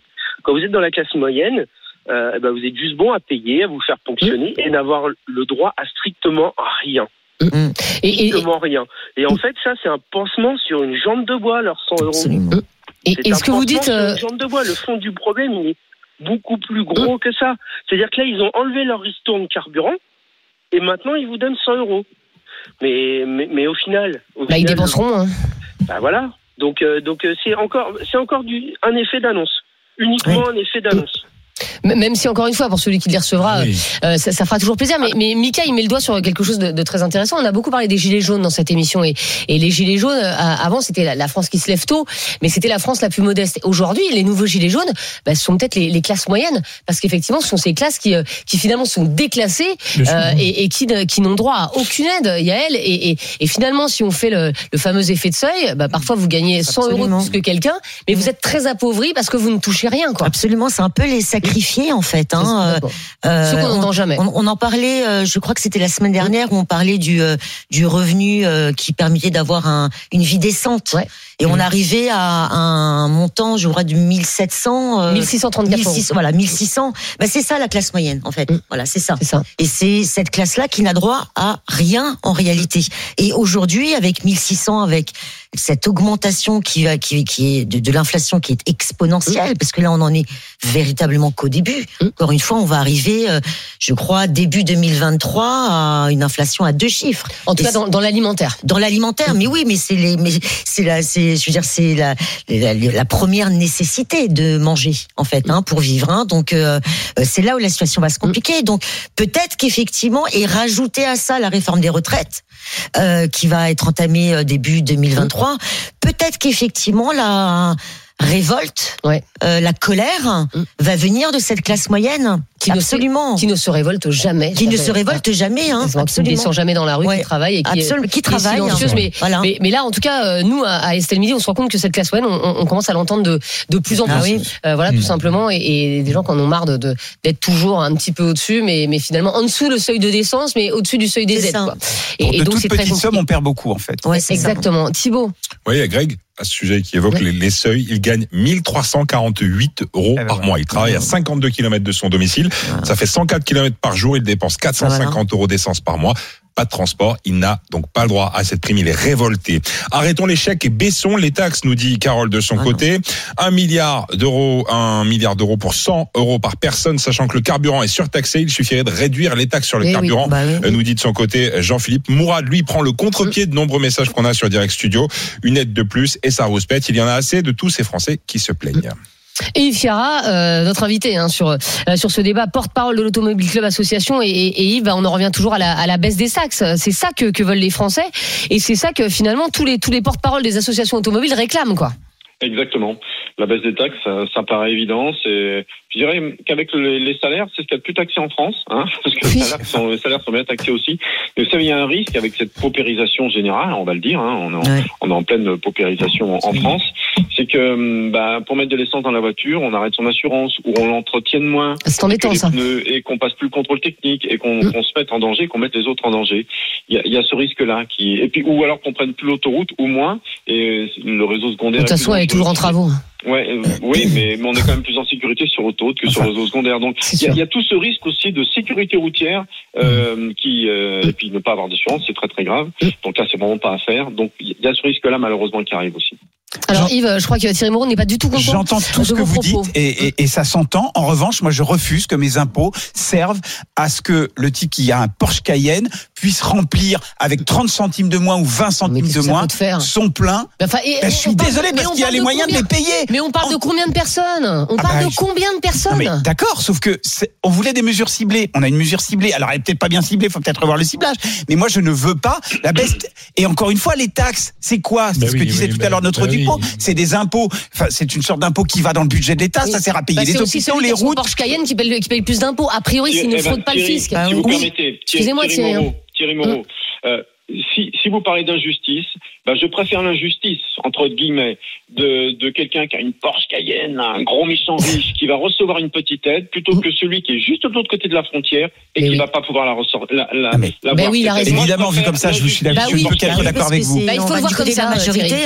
Quand vous êtes dans la classe moyenne, euh, eh ben vous êtes juste bon à payer, à vous faire ponctionner et n'avoir le droit à strictement rien. Mmh. Et, strictement et, rien. Et en fait, ça, c'est un pansement sur une jambe de bois, leurs cent euros. Absolument. Et, et ce que vous dites, euh... une jambe de bois. Le fond du problème, il est beaucoup plus gros mmh. que ça. C'est-à-dire que là, ils ont enlevé leur ristourne carburant et maintenant, ils vous donnent cent euros. Mais, mais, mais au final, au bah, final, ils dépenseront. Hein. Bah voilà. Donc, euh, donc c'est encore, c'est encore du, un effet d'annonce. Uniquement oui. un effet d'annonce. Même si, encore une fois, pour celui qui les recevra, oui. euh, ça, ça fera toujours plaisir. Mais, mais Mika, il met le doigt sur quelque chose de, de très intéressant. On a beaucoup parlé des gilets jaunes dans cette émission. Et, et les gilets jaunes, euh, avant, c'était la, la France qui se lève tôt, mais c'était la France la plus modeste. Aujourd'hui, les nouveaux gilets jaunes, bah, ce sont peut-être les, les classes moyennes, parce qu'effectivement, ce sont ces classes qui, euh, qui finalement sont déclassées euh, et, et qui, qui n'ont droit à aucune aide, Yael. Et, et, et finalement, si on fait le, le fameux effet de seuil, bah, parfois vous gagnez cent Absolument. euros de plus que quelqu'un, mais vous êtes très appauvri parce que vous ne touchez rien, quoi. Absolument, c'est un peu les sacrifiés en fait. Hein. Euh, Ce qu'on n'entend jamais. On, on en parlait, euh, je crois que c'était la semaine dernière où on parlait du euh, du revenu euh, qui permettait d'avoir un, une vie décente. Ouais. Et mmh. on arrivait à un montant, je crois, de mille sept cents, euh, mille six cent trente-quatre euros. Voilà, mille six cents. Ben c'est ça la classe moyenne en fait. Mmh. Voilà, c'est ça. c'est ça. Et c'est cette classe-là qui n'a droit à rien en réalité. Et aujourd'hui, avec mille six cents, avec cette augmentation qui va, qui, qui est de, de l'inflation qui est exponentielle, mmh. parce que là on en est véritablement qu'au début. Mmh. Encore une fois, on va arriver, euh, je crois, début deux mille vingt-trois à une inflation à deux chiffres. En tout Et cas, dans, dans l'alimentaire. Dans l'alimentaire, mmh. mais oui, mais c'est les, mais c'est la, c'est, je veux dire, c'est la, la, la première nécessité de manger, en fait, hein, pour vivre. Hein. Donc, euh, c'est là où la situation va se compliquer. Donc, peut-être qu'effectivement, et rajouter à ça la réforme des retraites, euh, qui va être entamée début deux mille vingt-trois, mmh. peut-être qu'effectivement, la révolte, ouais. euh, la colère mmh. va venir de cette classe moyenne. Qui absolument. Ne se, qui ne se révolte jamais. Qui ne se révolte jamais, hein. Absolument. Qui ne descend jamais dans la rue, ouais. qui travaille et qui, absolument. qui travaille. Hein. Mais, voilà. mais, mais là, en tout cas, nous, à Estelle Midi, on se rend compte que cette classe moyenne, on, on commence à l'entendre de, de plus en plus. Ah oui. euh, voilà, mmh. tout simplement. Et, et des gens qui en ont marre de, de, d'être toujours un petit peu au-dessus, mais, mais finalement en dessous le seuil de décence, mais au-dessus du seuil des aides. Quoi. Et, et de donc, toute c'est petite très somme, on perd beaucoup, en fait. Ouais, exactement. Thibaut. Oui, Greg, à ce sujet qui évoque oui. les, les seuils, il gagne mille trois cent quarante-huit euros ah, par voilà. mois. Il travaille à cinquante-deux kilomètres de son domicile. Ah. Ça fait cent quatre kilomètres par jour. Il dépense quatre cent cinquante voilà. euros d'essence par mois. Pas de transport, il n'a donc pas le droit à cette prime, il est révolté. Arrêtons les chèques et baissons les taxes, nous dit Carole de son ah côté. Non. Un milliard d'euros, un milliard d'euros pour cent euros par personne, sachant que le carburant est surtaxé, il suffirait de réduire les taxes sur le et carburant, oui, bah oui. nous dit de son côté Jean-Philippe. Mourad, lui, prend le contre-pied de nombreux messages qu'on a sur Direct Studio. Une aide de plus et ça rouspète. Il y en a assez de tous ces Français qui se plaignent. Et Yves Fiara, euh, notre invité hein, sur euh, sur ce débat, porte-parole de l'Automobile Club Association, et, et, et Yves, bah, on en revient toujours à la, à la baisse des taxes. C'est ça que, que veulent les Français, et c'est ça que finalement tous les tous les porte-paroles des associations automobiles réclament, quoi. Exactement. La baisse des taxes, ça, ça paraît évident. C'est, je dirais qu'avec les, les salaires, c'est ce qu'il y a de plus taxé en France, hein, parce que oui. les, salaires sont, les salaires sont bien taxés aussi. Mais vous savez, il y a un risque avec cette paupérisation générale, on va le dire, hein, on, est en, ouais. on est en pleine paupérisation en, en France. C'est que bah, pour mettre de l'essence dans la voiture, on arrête son assurance ou on l'entretienne moins. C'est embêtant ça. Pneus, et qu'on passe plus le contrôle technique et qu'on, mmh. qu'on se mette en danger, qu'on mette les autres en danger. Il y a, il y a ce risque-là qui, et puis ou alors qu'on prenne plus l'autoroute ou moins et le réseau secondaire. De toute façon, elle est toujours en travaux. Ouais, euh, oui, mais, mais on est quand même plus en sécurité sur l'autoroute que enfin, sur le réseau secondaire. Donc il y, y a tout ce risque aussi de sécurité routière euh, qui euh, et puis ne pas avoir d'assurance, c'est très très grave. Donc là, c'est vraiment pas à faire. Donc il y a ce risque-là malheureusement qui arrive aussi. Alors Yves, je crois que Thierry Moreau n'est pas du tout content. J'entends tout ce que vous propos. dites et, et, et ça s'entend. En revanche, moi je refuse que mes impôts servent à ce que le type qui a un Porsche Cayenne puisse remplir avec trente centimes de moins ou vingt centimes de moins son plein. Enfin, et, ben, je suis désolé parce qu'il y a les moyens combien, de les payer. Mais on parle en... de combien de personnes On ah parle bah, de combien de personnes non mais d'accord, sauf que on voulait des mesures ciblées. On a une mesure ciblée. Alors elle est peut-être pas bien ciblée, il faut peut-être revoir le ciblage. Mais moi je ne veux pas la baisse. Et encore une fois, les taxes, c'est quoi C'est bah ce oui, que disait oui, tout bah, à l'heure notre bah, dupont. Oui. C'est des impôts. Enfin, c'est une sorte d'impôt qui va dans le budget de l'État. Oui. Ça sert à payer bah, les hôpitaux, les routes. Porsche Cayenne qui paye, qui paye plus d'impôts. A priori, s'il ne fraude pas le fisc. Si vous permettez, excusez-moi, Thierry. Thierry Moreau. Euh, si, si vous parlez d'injustice, bah, je préfère l'injustice, entre guillemets, de, de quelqu'un qui a une Porsche Cayenne, un gros méchant riche, qui va recevoir une petite aide, plutôt que celui qui est juste de l'autre côté de la frontière et mais qui oui. va pas pouvoir la recevoir. La, la, ah mais, la bah oui, il a raison. Évidemment, vu comme ça, je suis d'accord, bah oui, je peux être d'accord avec vous. Bah, il faut le voir comme ça, la majorité.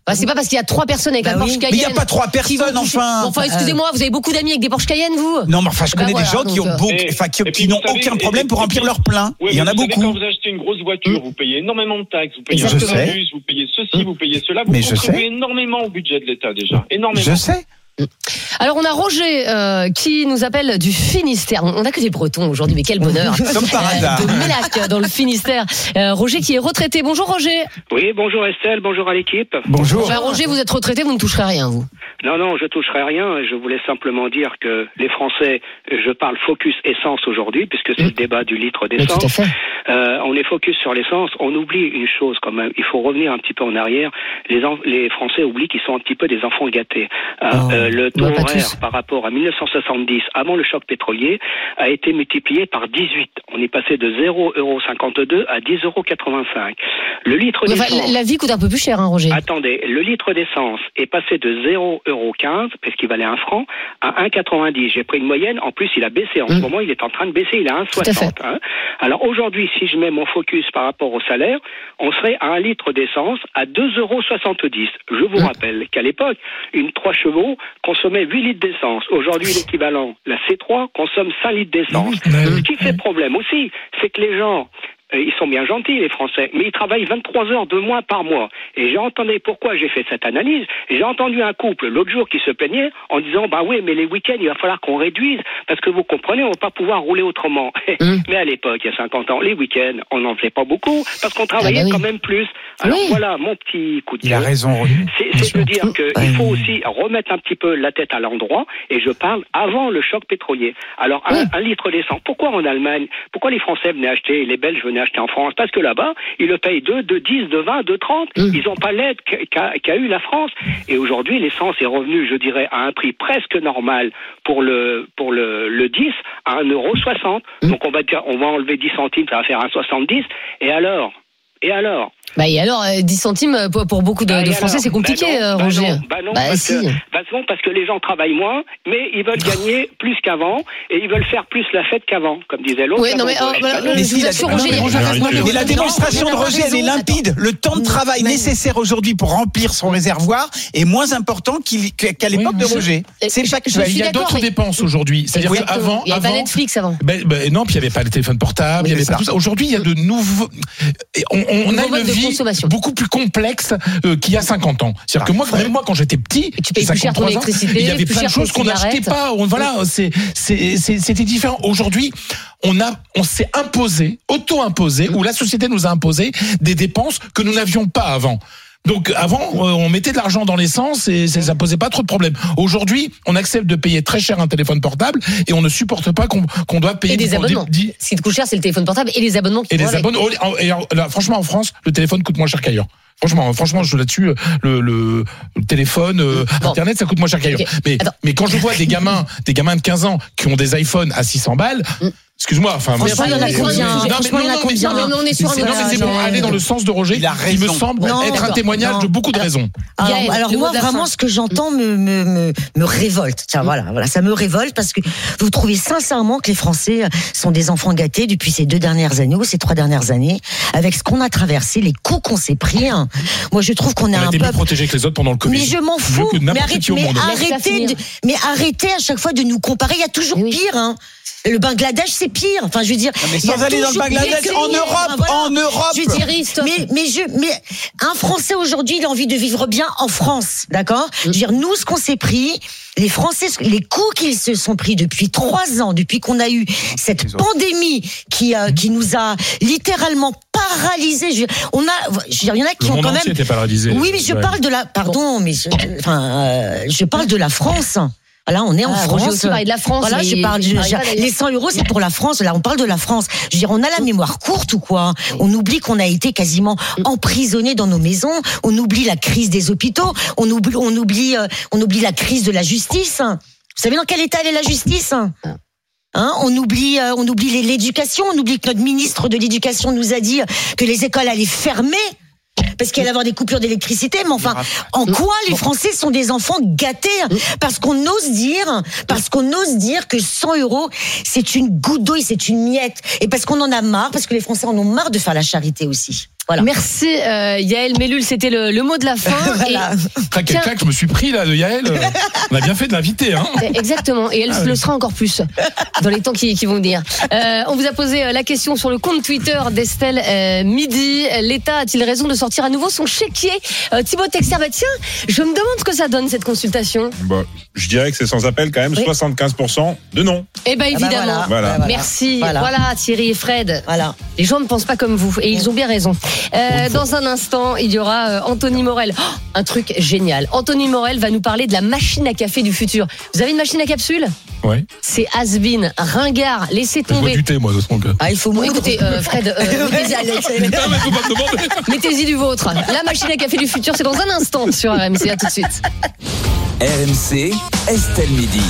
Bah, c'est pas parce qu'il y a trois personnes avec bah un oui. Porsche Cayenne. Mais il n'y a pas trois personnes, enfin. Enfin, excusez-moi, vous avez beaucoup d'amis avec des Porsche Cayenne, vous? Non, mais enfin, je Bah connais voilà, des gens qui donc, ont beaucoup, et- enfin, qui, et qui puis, n'ont vous savez, aucun et- problème pour et remplir puis- leur plein. Oui, Il y en a vous savez, beaucoup. quand vous achetez une grosse voiture, vous payez énormément de taxes, vous payez un Exactement. bonus, vous payez ceci, vous payez cela, vous Mais je contribuez sais. énormément au budget de l'État déjà, énormément. Je sais. Alors, on a Roger euh, qui nous appelle du Finistère. On n'a que des Bretons aujourd'hui, mais quel bonheur. Comme par hasard. De Mélac, dans le Finistère. Euh, Roger qui est retraité. Bonjour Roger. Oui, bonjour Estelle, bonjour à l'équipe. Bonjour. Enfin, Roger, vous êtes retraité, vous ne toucherez rien, vous. Non, non, je toucherai rien. Je voulais simplement dire que les Français, je parle focus essence aujourd'hui, puisque c'est le débat du litre Oui, tout à d'essence. fait. Euh, on est focus sur l'essence. On oublie une chose quand même. Il faut revenir un petit peu en arrière. Les, en- les Français oublient qu'ils sont un petit peu des enfants gâtés. Euh, Oh, euh, le taux bah, pas horaire tous. par rapport à mille neuf cent soixante-dix, avant le choc pétrolier, a été multiplié par dix-huit. On est passé de zéro virgule cinquante-deux à dix virgule quatre-vingt-cinq. Le litre Enfin, d'essence. la vie coûte un peu plus cher, hein, Roger. Attendez, le litre d'essence est passé de zéro virgule quinze, parce qu'il valait un franc, à un virgule quatre-vingt-dix. J'ai pris une moyenne, en plus il a baissé. En ce Mmh. moment, il est en train de baisser, il est à un Tout à virgule soixante. Hein. Alors aujourd'hui, si je mets mon focus par rapport au salaire, on serait à un litre d'essence à deux virgule soixante-dix. Je vous Mmh. rappelle qu'à l'époque, une trois chevaux consommait huit litres d'essence. Aujourd'hui, l'équivalent, la C trois, consomme cinq litres d'essence. Ce qui fait problème aussi, c'est que les gens... Euh, Ils sont bien gentils, les Français, mais ils travaillent vingt-trois heures de moins par mois. Et j'entendais pourquoi j'ai fait cette analyse. J'ai entendu un couple l'autre jour qui se plaignait en disant, bah oui, mais les week-ends, il va falloir qu'on réduise, parce que vous comprenez, on va pas pouvoir rouler autrement. Mm. Mais à l'époque, il y a cinquante ans, les week-ends, on n'en faisait pas beaucoup, parce qu'on travaillait Ah bah oui. quand même plus. Alors Oui. voilà, mon petit coup de Il a gueule. raison. C'est c'est de dire qu'il faut aussi remettre un petit peu la tête à l'endroit, et je parle avant le choc pétrolier. Alors, un, Oui. un litre d'essence, pourquoi en Allemagne, pourquoi les Français venaient acheter, les Belges venaient acheter en France? Parce que là-bas, ils le payent deux, deux dix, deux vingt, deux trente. Mm. Ils n'ont pas l'aide qu'a qu'a- qu'a eu la France. Et aujourd'hui, l'essence est revenue, je dirais, à un prix presque normal pour le, pour le, le dix, à un euro soixante. Mm. Donc on va dire, on va enlever dix centimes, ça va faire un virgule soixante-dix. Et alors? Et alors? Bah, et alors, euh, dix centimes pour, pour beaucoup de, Bah, de et Français, alors c'est compliqué, bah non, euh, bah Roger. non, bah non, Bah, parce, si. que, bah non, parce que les gens travaillent moins, mais ils veulent gagner plus qu'avant, et ils veulent faire plus la fête qu'avant, comme disait l'autre. Oui, non, mais, Avant, oh, voilà, bah non. je vous assure, Roger, il y a- Mais la démonstration de Roger, elle est limpide. Le temps de travail Mais- nécessaire aujourd'hui pour remplir son réservoir est moins important qu'il- qu'à l'époque Oui, de je- Roger. C'est je- factuel. je suis Il y a d'accord, d'autres mais- dépenses aujourd'hui. C'est-à-dire Oui. qu'avant, Il n'y avait pas avant, Netflix avant. Ben, ben, non, puis il n'y avait pas les téléphones portables, il y Oui, avait c'est pas ça. tout ça. Aujourd'hui, il y a de nouveaux. et On, on Nouveaux a une modes de vie consommation. beaucoup plus complexe euh, qu'il y a cinquante ans. C'est-à-dire que moi, même moi, quand j'étais petit, Et tu payes plus cher ton cinquante-trois ans, électricité, il y avait plus plein de cher tes choses qu'on n'achetait cigarettes. pas. On- Voilà, c'est, c'est, c'est- c'était différent. Aujourd'hui, on a, on s'est imposé, auto-imposé, ou la société nous a imposé des dépenses que nous n'avions pas avant. Donc avant, euh, on mettait de l'argent dans l'essence et ça, ça posait pas trop de problèmes. Aujourd'hui, on accepte de payer très cher un téléphone portable et on ne supporte pas qu'on qu'on doit payer Et des pour abonnements. dix- Ce qui te coûte cher, c'est le téléphone portable et les abonnements qui et vont les avec. abonnements. Oh, et alors, là, franchement, en France, le téléphone coûte moins cher qu'ailleurs. Franchement, franchement, je là-dessus, le, le, le téléphone, euh, Bon. Internet, ça coûte moins cher qu'ailleurs. Ok. Mais, Attends. mais quand je vois des gamins, des gamins de quinze ans qui ont des iPhones à six cents balles, Mm. excuse-moi, enfin, Franchement, il y en a mais- combien Non, mais- Franchement, il y en a non, mais- combien Non, mais on est sur un c'est- non, autre mais c'est pour âge. aller dans le sens de Roger, Il a il me raison. semble Non, être un d'accord. témoignage Non. de beaucoup de Alors, raisons. Alors, Gaël, alors le moi mot de la vraiment fin. ce que j'entends me, me, me, me révolte. Tiens, voilà, voilà, ça me révolte parce que vous trouvez sincèrement que les Français sont des enfants gâtés depuis ces deux dernières années ou ces trois dernières années, avec ce qu'on a traversé, les coups qu'on s'est pris. hein. Moi, je trouve qu'on On a a un été mieux peuple. protégés que les autres pendant le Covid. Mais je m'en Mieux fous. que Mais, n'importe arrête- qui au mais monde. Laisse-la arrêtez, finir. de, mais arrêtez à chaque fois de nous comparer. Il y a toujours Oui. pire. Hein. Le Bangladesh, c'est pire. Enfin, je veux dire. Mais il y a sans aller dans le toujours- Bangladesh, Mais en c'est- Europe, enfin, voilà. en Europe. Je veux dire, Christophe. mais, mais, je, mais un Français aujourd'hui, il a envie de vivre bien en France, d'accord Je veux dire, nous, ce qu'on s'est pris, les Français, les coups qu'ils se sont pris depuis trois ans, depuis qu'on a eu cette Les autres. pandémie qui, euh, qui nous a littéralement paralysés. Je, on a, je veux dire, il y en a qui Le ont monde quand entier même. était paralysé. Oui, mais je Ouais. parle de la. Pardon, mais je, enfin, euh, je parle de la France. Là, on est en Ah, France. Roger aussi parlait de la France. Voilà, mais je parle. il je- parlait je- pas d'ailleurs. les cent euros, c'est pour la France. Là, on parle de la France. Je veux dire, on a la mémoire courte ou quoi On oublie qu'on a été quasiment emprisonnés dans nos maisons. On oublie la crise des hôpitaux. On oublie, on oublie, euh, on oublie la crise de la justice. Vous savez dans quel état elle est la justice Hein, on oublie, euh, on oublie les- l'éducation. On oublie que notre ministre de l'éducation nous a dit que les écoles allaient fermer. Parce qu'il allait y avoir des coupures d'électricité, mais enfin, en quoi les Français sont des enfants gâtés? Parce qu'on ose dire, parce qu'on ose dire que cent euros, c'est une goutte d'eau et c'est une miette. Et parce qu'on en a marre, parce que les Français en ont marre de faire la charité aussi. Voilà. Merci euh, Yael Mellul, c'était le, le mot de la fin. Voilà. Crac, quel claque, je me suis pris là de Yael. On a bien fait de l'inviter. Hein. Exactement, et elle ah, le sera encore plus dans les temps qui, qui vont venir. Euh, on vous a posé la question sur le compte Twitter d'Estelle euh, Midi. L'État a-t-il raison de sortir à nouveau son chéquier? euh, Thibaut Texer, bah tiens, je me demande ce que ça donne cette consultation. Bah, je dirais que c'est sans appel quand même, oui. soixante-quinze pour cent de non. Eh ben évidemment. Ah bah voilà. Voilà. Merci. Voilà. voilà Thierry et Fred. Voilà. Les gens ne pensent pas comme vous et ils ont bien raison. Euh, dans un instant, il y aura euh, Anthony Morel. Oh, un truc génial. Anthony Morel va nous parler de la machine à café du futur. Vous avez une machine à capsule? Ouais. C'est has-been, ringard, laissez tomber. Je vois du thé, moi, de son cas. Ah, il faut bon, écoutez, euh, Fred, euh, mettez-y, mettez-y du vôtre. La machine à café du futur, c'est dans un instant sur R M C. À tout de suite. R M C, Estelle Midi.